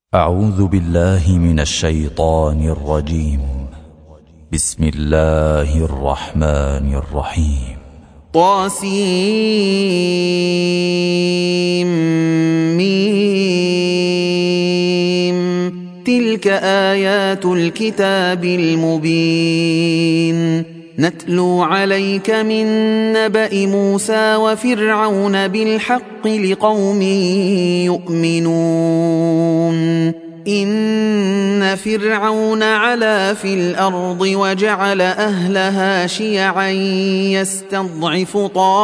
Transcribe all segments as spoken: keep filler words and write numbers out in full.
أعوذ بالله من الشيطان الرجيم. بسم الله الرحمن الرحيم. طاسيم ميم. تلك آيات الكتاب المبين. نتلو عليك من نبأ موسى وفرعون بالحق لقوم يؤمنون. إن فرعون علا في الأرض وجعل أهلها شيعا يستضعف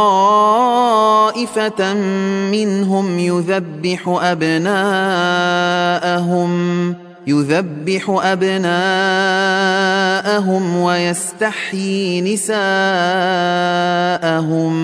طائفة منهم يذبح أبناءهم يذبح أبناءهم ويستحيي نساءهم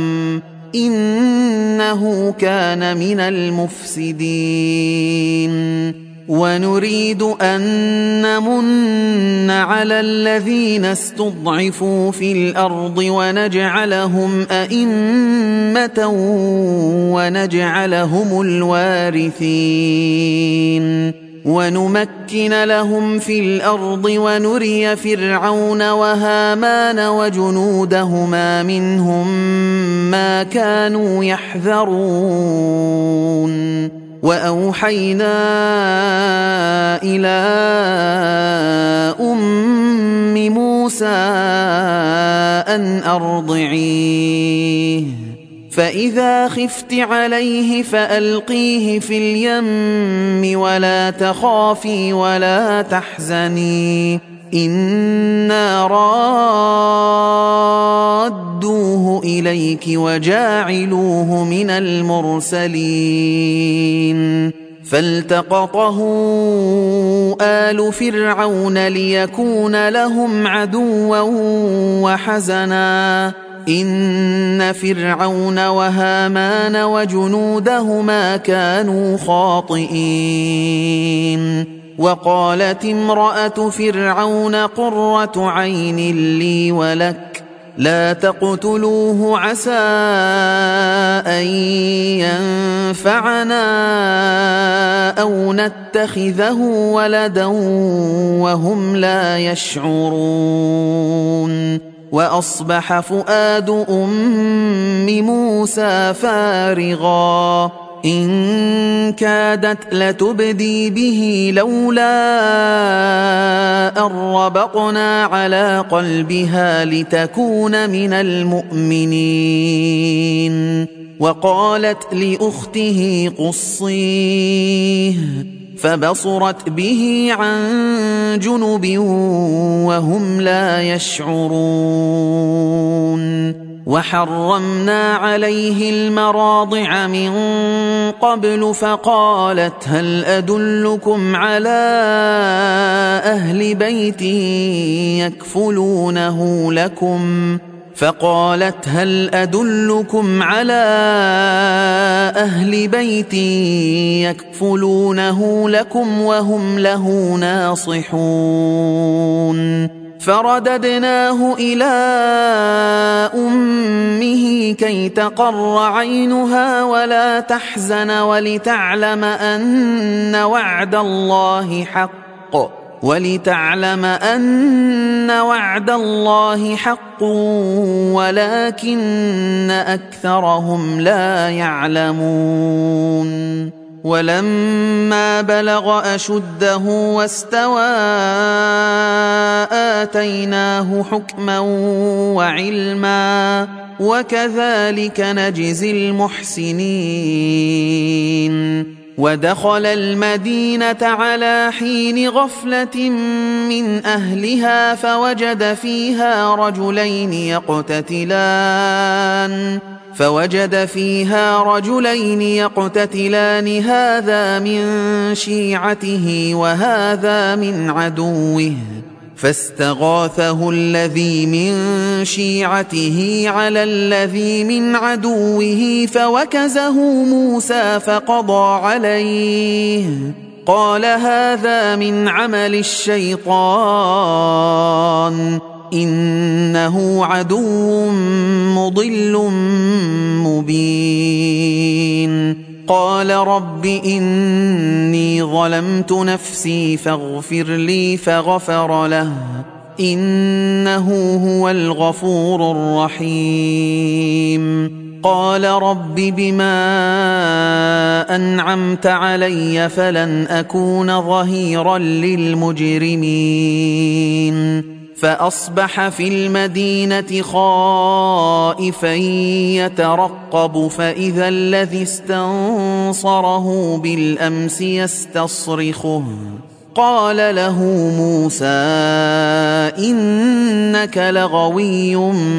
إنه كان من المفسدين. ونريد أن نمن على الذين استضعفوا في الأرض ونجعلهم أئمة ونجعلهم الوارثين ونمكن لهم في الأرض ونري فرعون وهامان وجنودهما منهم ما كانوا يحذرون. وأوحينا إلى أم موسى أن أرضعيه فإذا خفت عليه فألقيه في اليم ولا تخافي ولا تحزني إنا رادوه إليك وجاعلوه من المرسلين. فالتقطه آل فرعون ليكون لهم عدوا وحزنا إن فرعون وهامان وجنودهما كانوا خاطئين. وقالت امرأة فرعون قرة عين لي ولك لا تقتلوه عسى أن ينفعنا أو نتخذه ولدا وهم لا يشعرون. وأصبح فؤاد أم موسى فارغا إن كادت لتبدي به لولا أن ربطنا على قلبها لتكون من المؤمنين. وقالت لأخته قصيه فبصرت به عن جنب وهم لا يشعرون. وحرمنا عليه المراضع من قبل فقالت هل أدلكم على أهل بيت يكفلونه لكم فقالت هل أدلكم على أهل بيت يكفلونه لكم وهم له ناصحون. فرددناه إلى أمه كي تقر عينها ولا تحزن ولتعلم أن وعد الله حق ولتعلم أن وعد الله حق ولكن أكثرهم لا يعلمون. ولما بلغ أشده واستوى آتيناه حكما وعلما وكذلك نجزي المحسنين. ودخل المدينة على حين غفلة من أهلها فوجد فيها رجلين يقتتلان فوجد فيها رجلين يقتتلان هذا من شيعته وهذا من عدوه فاستغاثه الذي من شيعته على الذي من عدوه فوكزه موسى فقضى عليه قال هذا من عمل الشيطان إنه عدو مضل مبين. قال رب إني ظلمت نفسي فاغفر لي فغفر له إنه هو الغفور الرحيم قال رب بما أنعمت علي فلن أكون ظهيرا للمجرمين فأصبح في المدينة خائفا يترقب فإذا الذي استنصره بالأمس يستصرخه قال له موسى إنك لغوي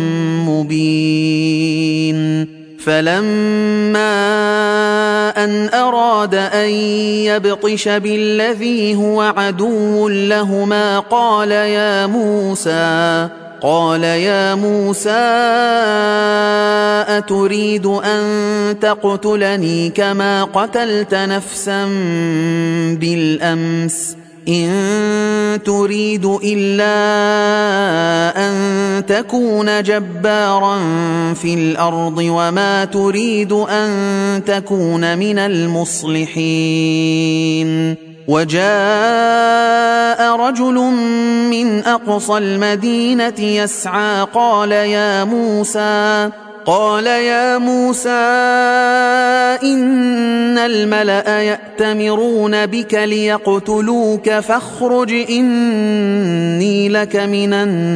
مبين فلما أن أراد أن يبطش بالذي هو عدو لهما قال يا موسى قال يا موسى أتريد أن تقتلني كما قتلت نفسا بالأمس إن تريد إلا أن تكون جبارا في الأرض وما تريد أن تكون من المصلحين وجاء رجل من أقصى المدينة يسعى قال يا موسى قال يا موسى إن الملأ يأتمرون بك ليقتلوك فاخرج إني لك من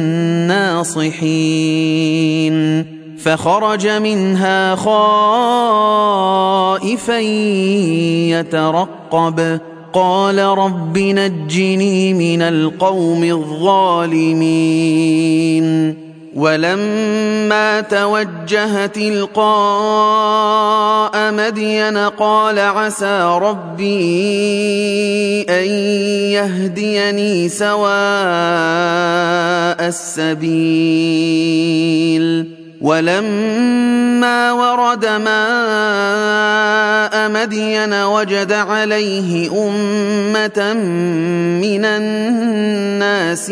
الناصحين فخرج منها خائفا يترقب قال رب نجني من القوم الظالمين ولما توجه تلقاء مدين قال عسى ربي أن يهديني سواء السبيل ولما ورد ماء مدين وجد عليه أمة من الناس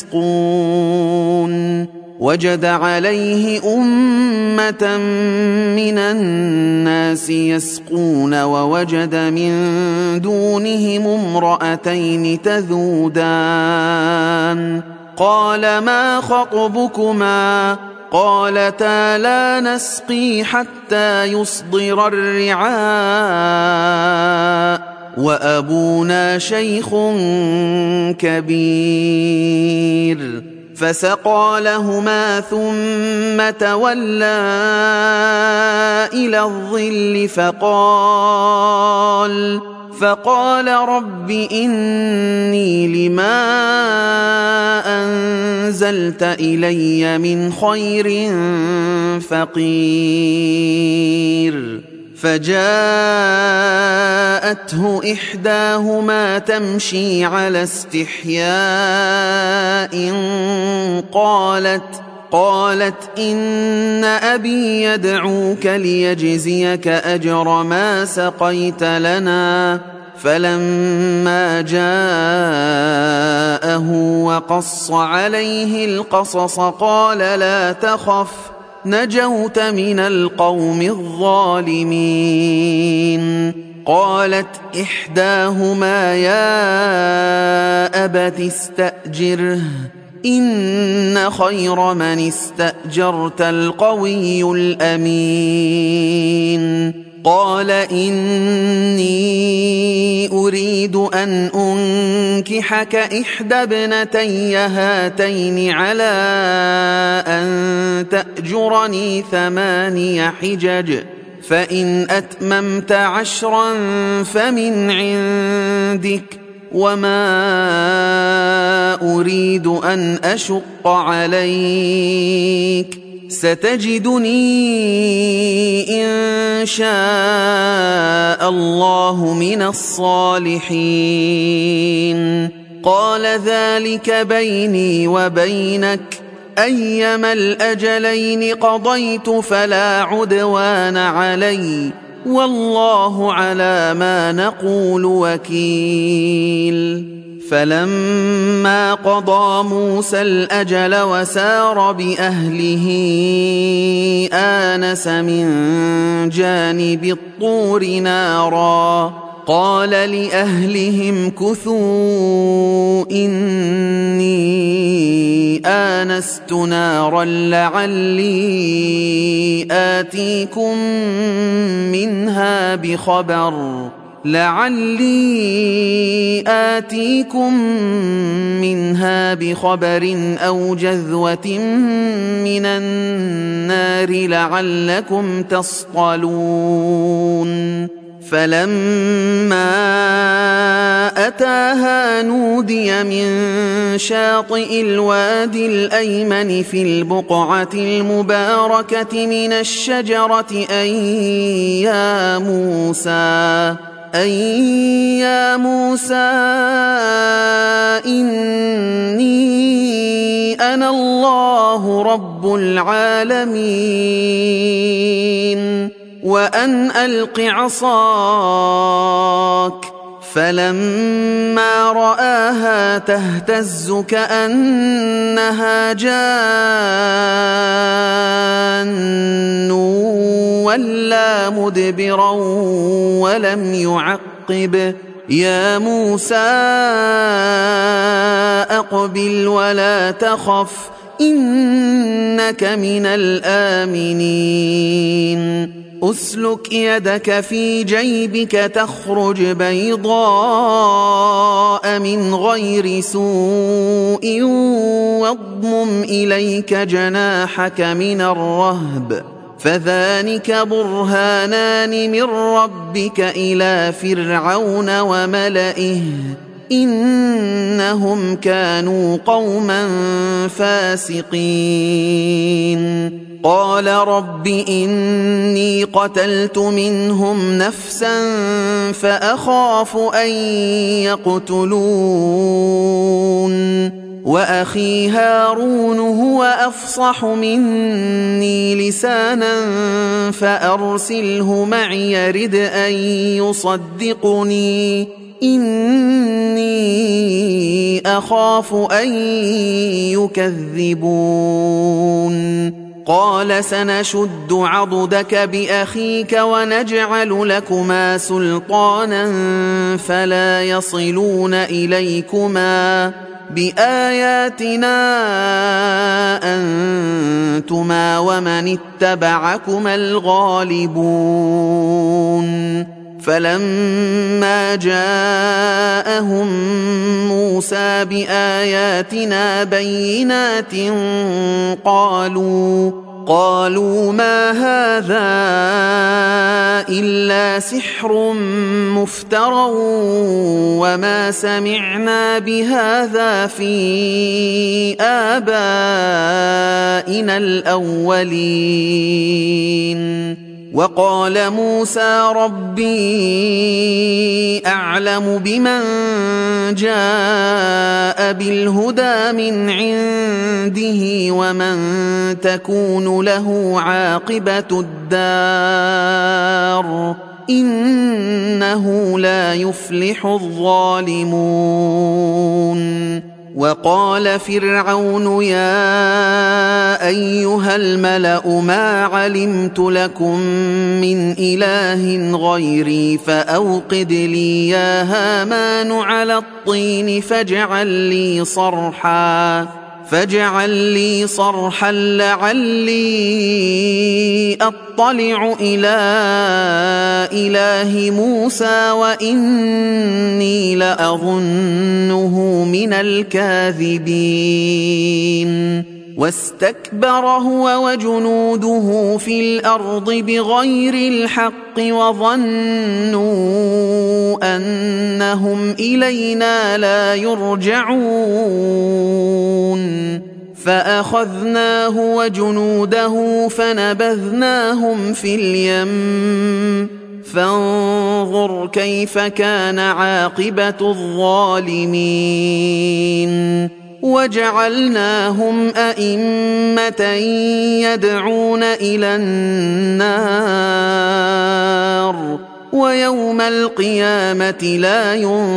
يسقون وجد عليه أمة من الناس يسقون ووجد من دونهم امرأتين تذودان قال ما خطبكما قالتا لا نسقي حتى يصدر الرعاء وأبونا شيخ كبير فسقى لهما ثم تولى إلى الظل فقال فقال رب إني لما أنزلت إلي من خير فقير فجاءته إحداهما تمشي على استحياء قالت قالت إن أبي يدعوك ليجزيك أجر ما سقيت لنا فلما جاءه وقص عليه القصص قال لا تخف نجوت من القوم الظالمين قالت إحداهما يا أبت استأجره إن خير من استأجرت القوي الأمين قال إني أريد أن أنكحك إحدى ابنتي هاتين على أن تأجرني ثماني حجج فإن أتممت عشرا فمن عندك وما أريد أن أشق عليك ستجدني إن شاء الله من الصالحين قال ذلك بيني وبينك أيما الأجلين قضيت فلا عدوان علي والله على ما نقول وكيل فلما قضى موسى الأجل وسار بأهله آنس من جانب الطور نارا قال لأهلهم امكثوا إني آنست نارا لعلي آتيكم منها بخبر لعلي آتيكم منها بخبر أو جذوة من النار لعلكم تصطلون فلما أتاها نودي من شاطئ الوادي الأيمن في البقعة المباركة من الشجرة أن يا موسى أن يا موسى إني أنا الله رب العالمين وأن ألق عصاك فلما رآها تهتز كأنها جان ولا مدبرا ولم يعقب يا موسى أقبل ولا تخف إنك من الآمنين أسلك يدك في جيبك تخرج بيضاء من غير سوء واضمم إليك جناحك من الرهب فذلك برهانان من ربك إلى فرعون وملئه إنهم كانوا قوما فاسقين قال رب إني قتلت منهم نفسا فأخاف أن يقتلون وأخي هارون هو أفصح مني لسانا فأرسله معي يرد أن يصدقني إني أخاف أن يكذبون قال سنشد عضدك بأخيك ونجعل لكما سلطانا فلا يصلون إليكما بآياتنا أنتما ومن اتبعكما الغالبون فلما جاءهم موسى بآياتنا بينات قالوا قالوا ما هذا إلا سحر مفترى وما سمعنا بهذا في آبائنا الأولين وقال موسى ربي أعلم بمن جاء بالهدى من عنده ومن تكون له عاقبة الدار إنه لا يفلح الظالمون وقال فرعون يا أيها الملأ ما علمت لكم من إله غيري فأوقد لي يا هامان على الطين فاجعل لي صرحا فاجعل لي صرحا لعلي أطلع إلى إله موسى وإني لأظنه من الكاذبين واستكبر هو وجنوده في الأرض بغير الحق وظنوا أنهم إلينا لا يرجعون فأخذناه وجنوده فنبذناهم في اليم فانظر كيف كان عاقبة الظالمين وجعلناهم أئمة يدعون إلى النار ويوم القيامة لا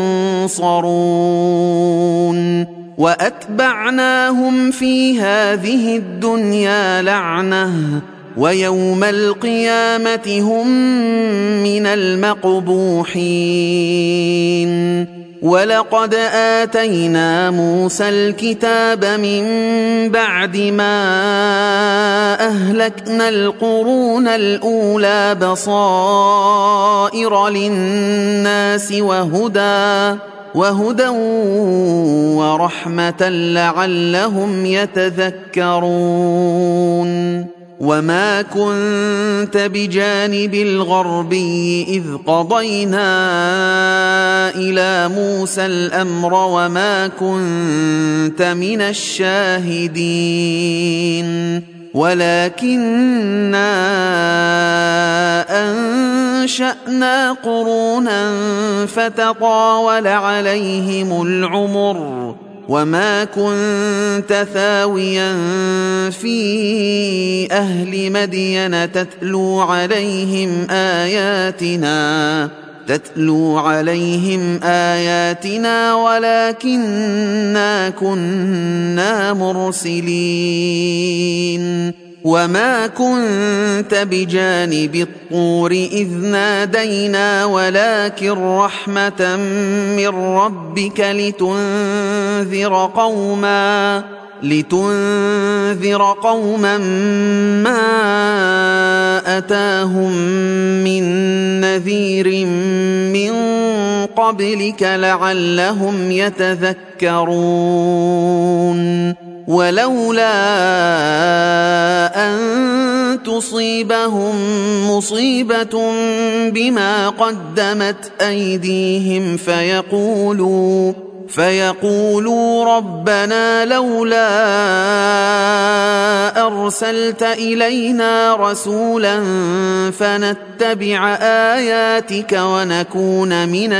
ينصرون وأتبعناهم في هذه الدنيا لعنة ويوم القيامة هم من المقبوحين ولقد آتينا موسى الكتاب من بعد ما أهلكنا القرون الأولى بصائر للناس وهدى وهدى ورحمة لعلهم يتذكرون وما كنت بجانب الغربي إذ قضينا إلى موسى الأمر وما كنت من الشاهدين ولكننا أنشأنا قرونا فتطاول عليهم العمر وما كنت ثاويا في أهل مدين تتلو عليهم آياتنا تتلو عليهم آياتنا ولكننا كنا مرسلين وما كنت بجانب الطور إذ نادينا ولكن رحمة من ربك لتنذر قوما لتنذر قوما ما أتاهم من نذير من قبلك لعلهم يتذكرون ولولا أن تصيبهم مصيبة بما قدمت أيديهم فيقولوا فيقولوا ربنا لولا أرسلت إلينا رسولا فنتبع آياتك ونكون من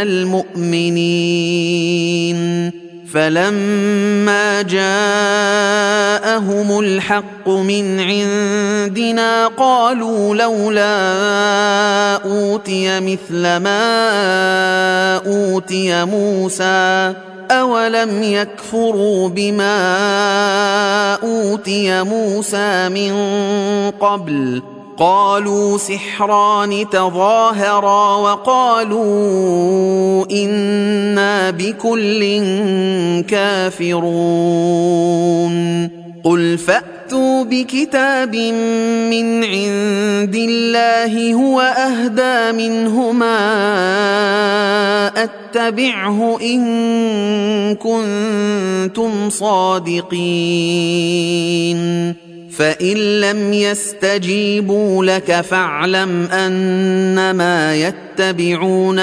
المؤمنين فلما جاءهم الحق من عندنا قالوا لولا أوتي مثل ما أوتي موسى أولم يكفروا بما أوتي موسى من قبل قالوا سحران تظاهرا وقالوا إنا بكل كافرون قل فأتوا بكتاب من عند الله هو أهدى منهما أتبعه إن كنتم صادقين فإن لم يستجيبوا لك فاعلم أنما يتبعون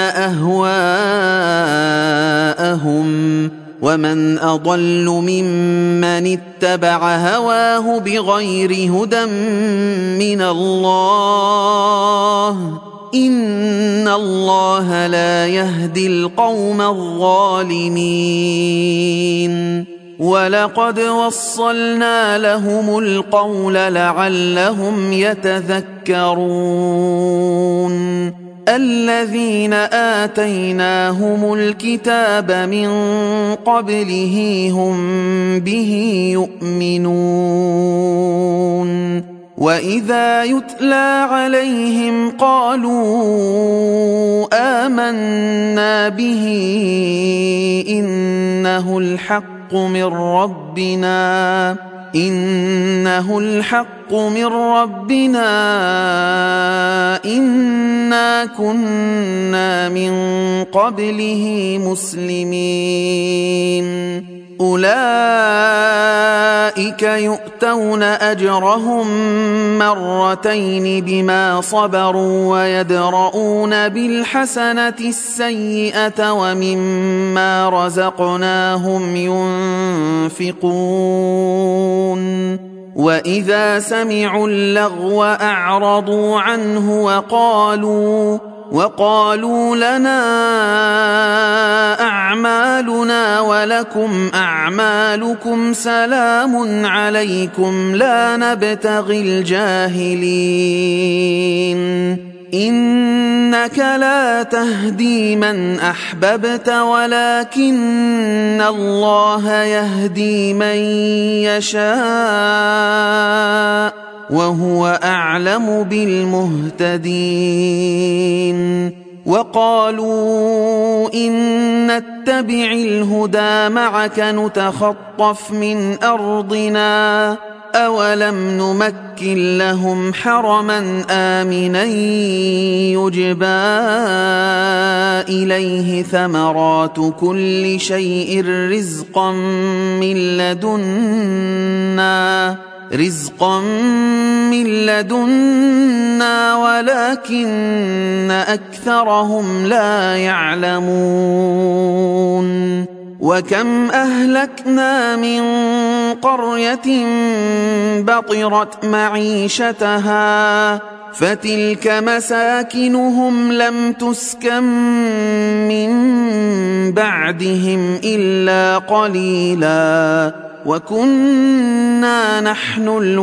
أهواءهم ومن أضل ممن اتبع هواه بغير هدى من الله إن الله لا يهدي القوم الظالمين ولقد وصلنا لهم القول لعلهم يتذكرون الذين آتيناهم الكتاب من قبله هم به يؤمنون وإذا يتلى عليهم قالوا آمنا به إنه الحق من ربنا إنه الحق من ربنا إنا كنا من قبله مسلمين أولئك يؤتون أجرهم مرتين بما صبروا ويدرؤون بالحسنة السيئة ومما رزقناهم ينفقون وإذا سمعوا اللغو أعرضوا عنه وقالوا وقالوا لنا أعمالنا ولكم أعمالكم سلام عليكم لا نبتغي الجاهلين إنك لا تهدي من أحببت ولكن الله يهدي من يشاء وهو أعلم بالمهتدين. وقالوا إن نتبع الهدى معك نتخطف من أرضنا أولم نمكن لهم حرما آمنا يجبى إليه ثمرات كل شيء رزقا من لدنا رزقا من لدنا ولكن أكثرهم لا يعلمون. وكم أهلكنا من قرية بطرت معيشتها فتلك مساكنهم لم تسكن من بعدهم إلا قليلا وكنا نحن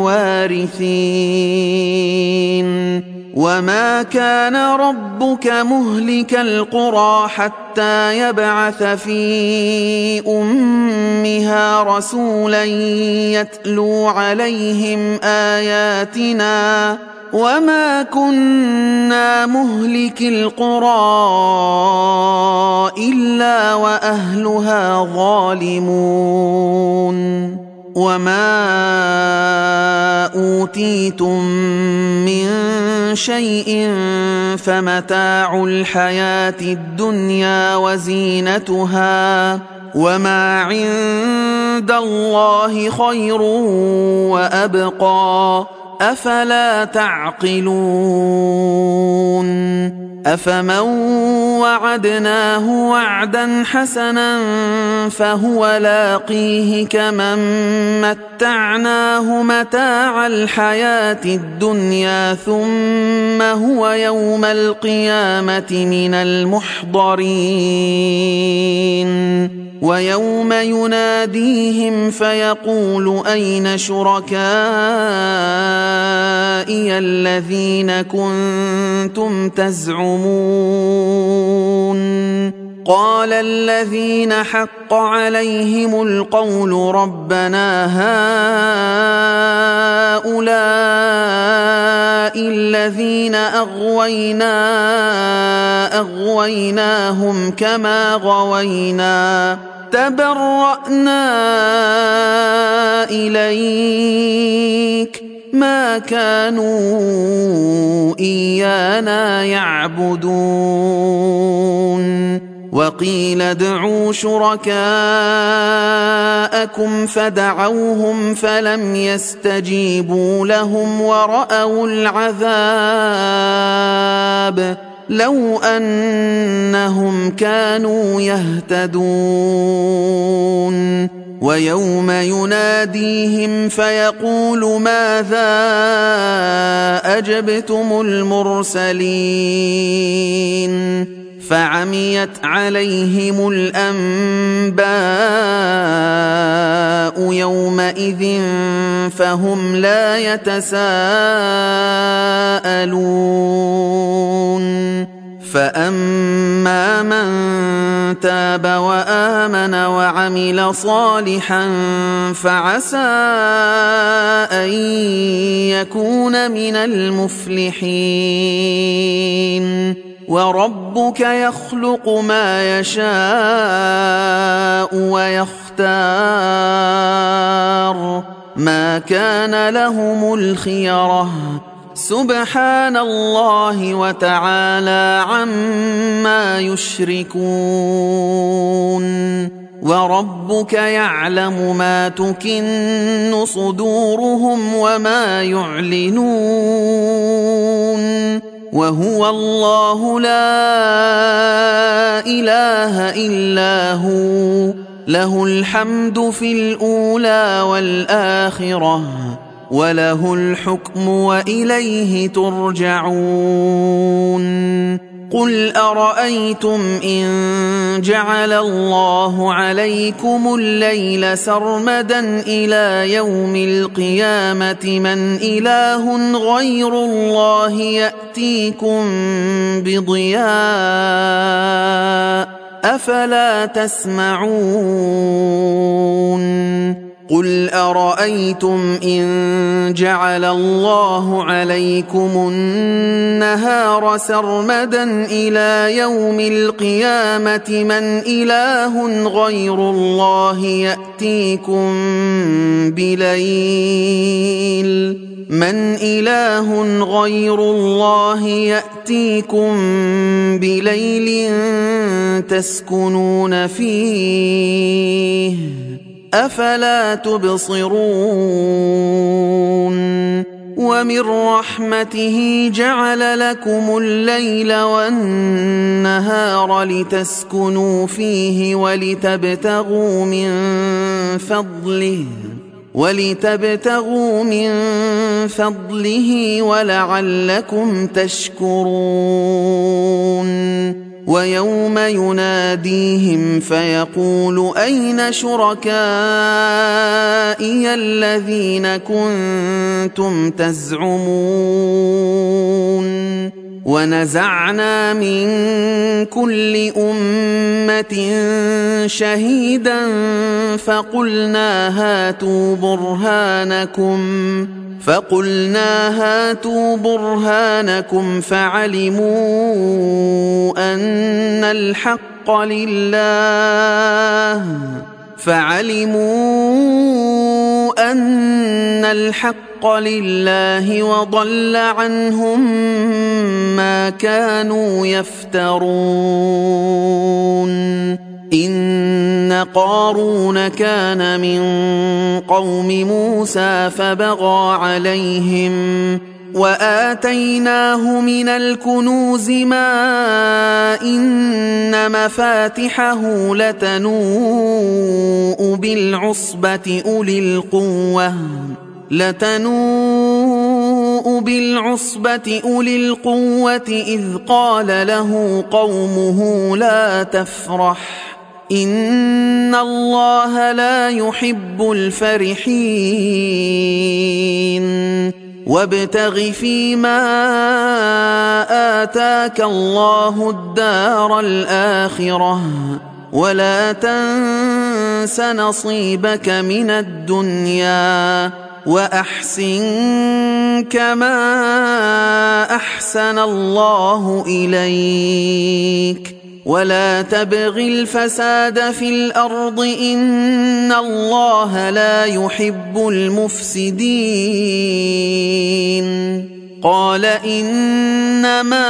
الوارثين. وما كان ربك مهلك القرى حتى يبعث في أمها رسولا يتلو عليهم آياتنا وما كنا مهلك القرى إلا وأهلها ظالمون. وما أوتيتم من شيء فمتاع الحياة الدنيا وزينتها وما عند الله خير وأبقى أفلا تعقلون. أفمن وعدناه وعدا حسنا فهو لاقيه كمن متعناه متاع الحياة الدنيا ثم هو يوم القيامة من المحضرين. ويوم يناديهم فيقول أين شركائي الذين كنتم تزعمون قال الذين حق عليهم القول ربنا هؤلاء الذين أغوينا أغويناهم كما غوينا تبرأنا إليك ما كانوا إيانا يعبدون. وقيل ادعوا شركاءكم فدعوهم فلم يستجيبوا لهم ورأوا العذاب لو أنهم كانوا يهتدون. ويوم يناديهم فيقول ماذا أجبتم المرسلين فعميت عليهم الأنباء يومئذ فهم لا يتساءلون. فأما من تاب وآمن وعمل صالحا فعسى أن يكون من المفلحين. وربك يخلق ما يشاء ويختار ما كان لهم الخيرة سبحان الله وتعالى عما يشركون. وربك يعلم ما تكن صدورهم وما يعلنون وهو الله لا إله إلا هو له الحمد في الأولى والآخرة وله الحكم وإليه ترجعون. قل أرأيتم إن جعل الله عليكم الليل سرمدا إلى يوم القيامة من إله غير الله يأتيكم بضياء أفلا تسمعون قل أرأيتم إن جعل الله عليكم النهار سرمدا إلى يوم القيامة من إله غير الله يأتيكم بليل من إله غير الله يأتيكم بليل تسكنون فيه أفلا تبصرون ومن رحمته جعل لكم الليل والنهار لتسكنوا فيه ولتبتغوا من فضله ولتبتغوا من فضله ولعلكم تشكرون ويوم يناديهم فيقول أين شركائي الذين كنتم تزعمون ونزعنا من كل أمة شهيدا فقلنا هاتوا برهانكم فقلنا هاتوا برهانكم فعلموا أن الحق لله فعلموا أن الحق لله وضل عنهم ما كانوا يفترون إن قارون كان من قوم موسى فبغى عليهم وآتيناه من الكنوز ما إن مفاتحه لتنوء بالعصبة أولي القوة لتنوء بالعصبة أولي القوة إذ قال له قومه لا تفرح إن الله لا يحب الفرحين وابتغ فيما آتاك الله الدار الآخرة ولا تنس نصيبك من الدنيا وأحسن كما أحسن الله إليك ولا تبغ الفساد في الأرض إن الله لا يحب المفسدين قال إنما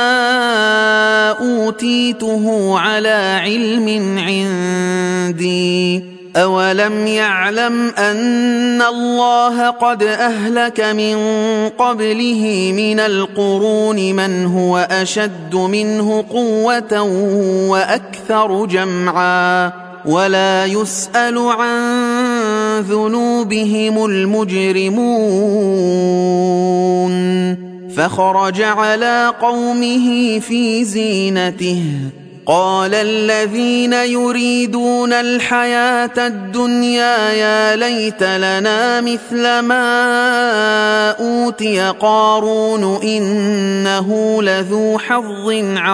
أوتيته على علم عندي أولم يعلم أن الله قد أهلك من قبله من القرون من هو أشد منه قوة وأكثر جمعا ولا يسأل عن ذنوبهم المجرمون فخرج على قومه في زينته قال الذين يريدون الحياة الدنيا يا ليت لنا مثل ما أوتي قارون إنه لذو حظ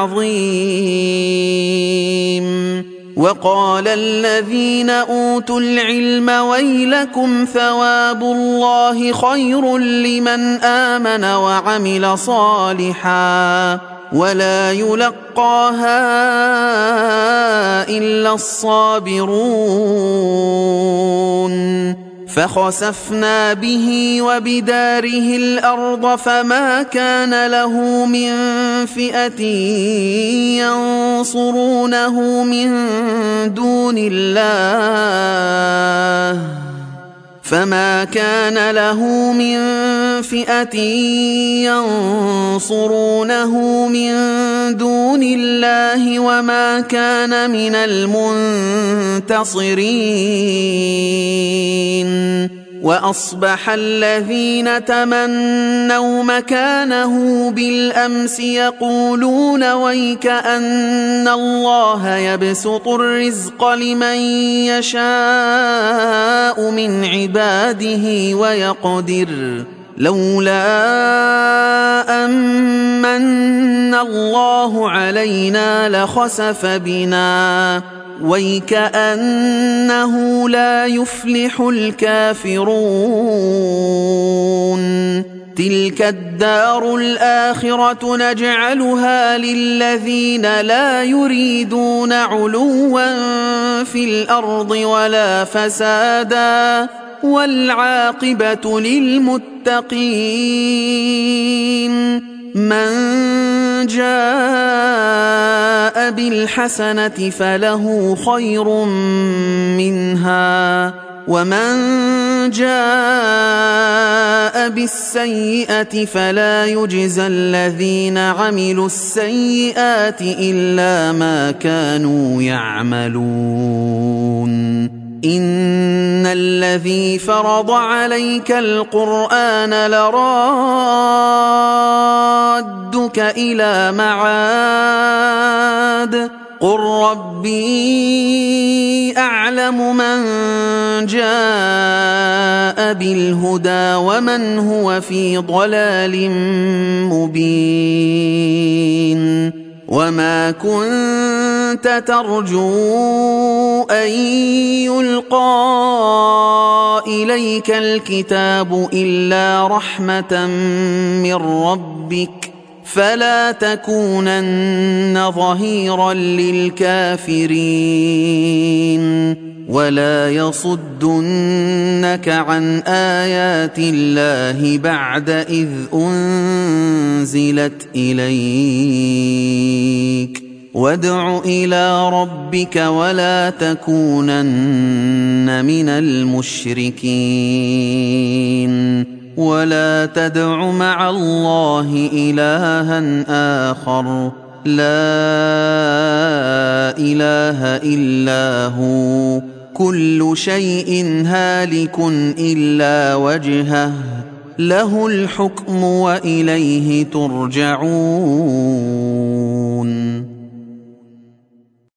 عظيم وقال الذين أوتوا العلم ويلكم ثواب الله خير لمن آمن وعمل صالحا ولا يلقاها إلا الصابرون فخسفنا به وبداره الأرض فما كان له من فئة ينصرونه من دون الله فما كان له من فئة ينصرونه من دون الله وما كان من المنتصرين وأصبح الذين تمنوا مكانه بالأمس يقولون ويك أن الله يبسط الرزق لمن يشاء من عباده ويقدر لولا أمن الله علينا لخسف بنا ويكأنه لا يفلح الكافرون تلك الدار الآخرة نجعلها للذين لا يريدون علوا في الأرض ولا فسادا والعاقبة للمتقين من جاء بالحسنة فله خير منها ومن جاء بالسيئة فلا يجزى الذين عملوا السيئات إلا ما كانوا يعملون إن الذي فرض عليك القرآن لرادك إلى معاد قل ربي أعلم من جاء بالهدى ومن هو في ضلال مبين وما كنت ترجو أن يلقى إليك الكتاب إلا رحمة من ربك فلا تكونن ظهيرا للكافرين ولا يصدنك عن آيات الله بعد إذ أنزلت إليك وادع إلى ربك ولا تكونن من المشركين ولا تدع مع الله إلها آخر لا إله إلا هو كل شيء هالك إلا وجهه له الحكم وإليه ترجعون.